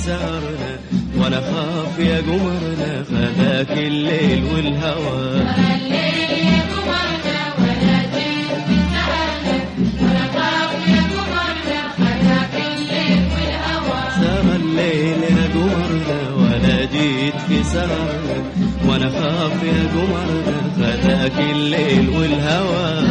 سهرنا وانا خاف يا قمرنا خذاك الليل والهوى. سهر الليل يا قمرنا ولا جيت في سهرنا وانا خاف يا قمرنا خذاك الليل والهوى.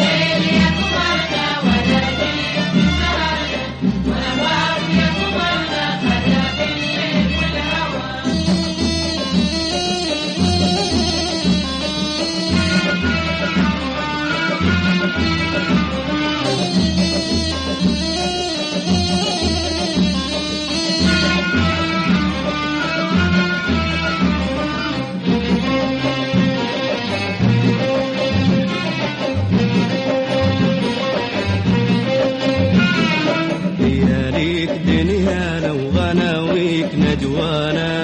دنيانا وغناويك نجوانا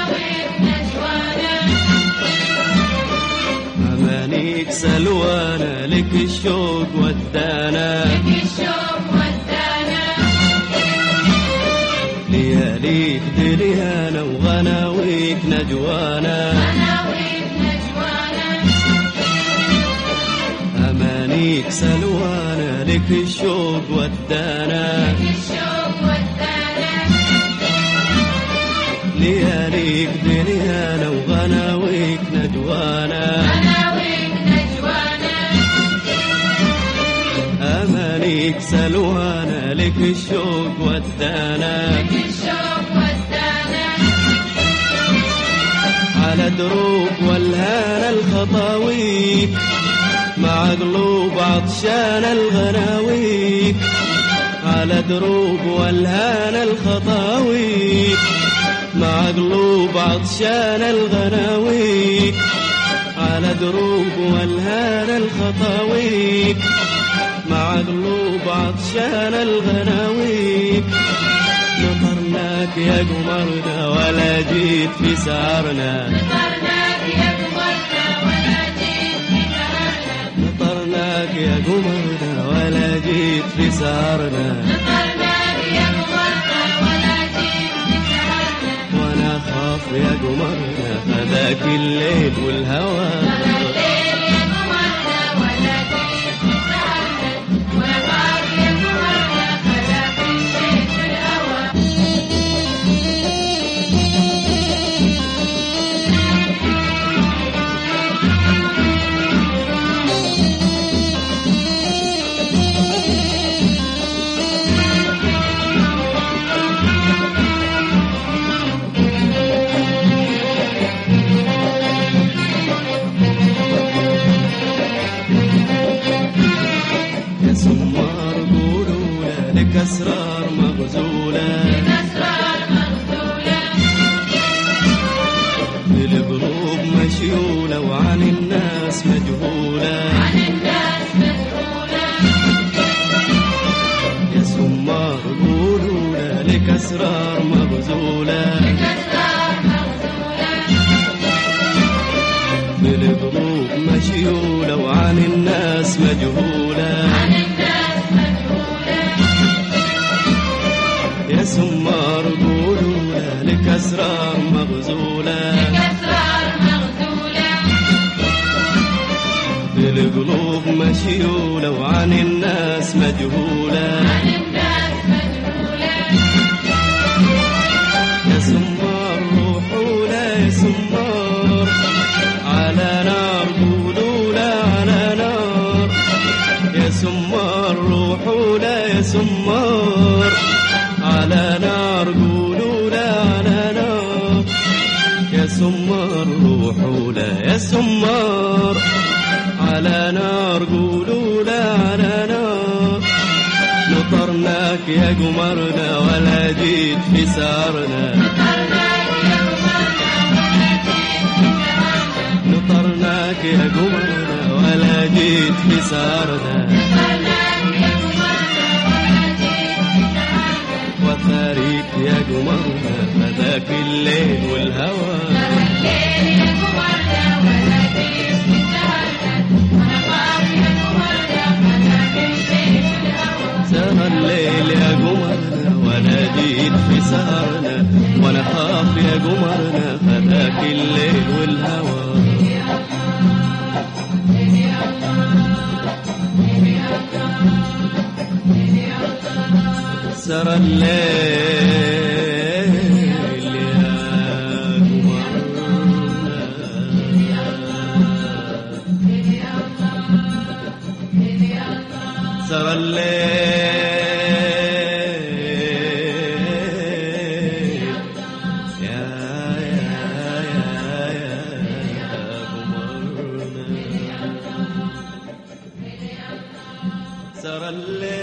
أمانيك سلوانا لك الشوق ودانا لياليك دنيانا وغناويك نجوانا أمانيك سلوانا لك الشوق ودانا لياليك دنيانا وغناويك نجوانا أمانيك سلوانا لك الشوق ودانا على دروب والهانا الخطاويك مع قلوب عطشان الغناويك على دروب والهانا الخطاويك مع قلوب عطشان الغناويك على دروب والهانا الخطاويك مع قلوب عطشان الغناويك. نطرناك يا قمرنا ولا جيت في سهرنا نطرناك يا قمرنا ولا جيت في سهرنا وانا خاف يا قمرنا خذاك الليل والهوى. لك أسرار مغزولة بالقلوب مشيولة وعن الناس مجهولة يا سمار قولولا لك أسرار مغزولة بالقلوب مشيولة وعن الناس مجهولة يا سمار قولولا لك أسرار مغزولة بالقلوب مشيولة وعن الناس مجهولة يا سمار روحولا يا سمار على نار قولولا على نار يا سمار روحولا يا سمار على نار قولولا على نار يا سمار روحولا يا سمار على نار قولولا على نار. نطرناك يا قمرنا ولا جيت في سهرنا نطرناك يا قمرنا ولا جيت في سهرنا وثاريك يا قمرنا فذاك الليل والهوى. سهر الليل يا قمرنا ولا جيت في سهرنا قمرنا خذاك الليل والهوى. سرى الليل يا قمرنا، سرى الليل يا قمرنا، سرى الليل